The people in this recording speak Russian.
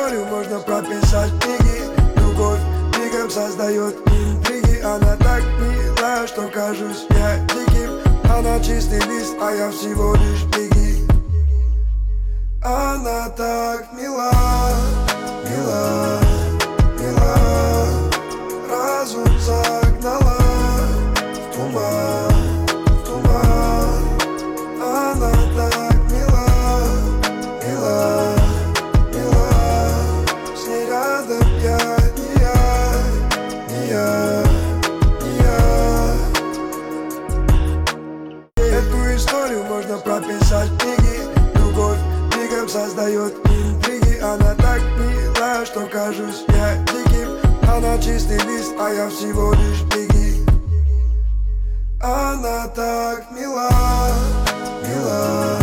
историю можно прописать в книге. Любовь мигом создает интриги. Она так мила, что кажусь я диким. Она чистый лист, а я всего лишь беги. Она так мила, мила, мила. Разум загнала в туман, в туман. Она так мила, мила, мила. С ней рядом я, не я, не я, не я. Эту историю можно прописать в книге. Любовь мигом создает интриги. Она так мила, что кажусь я диким. Она чистый лист, а я всего лишь беги. Она так мила, мила.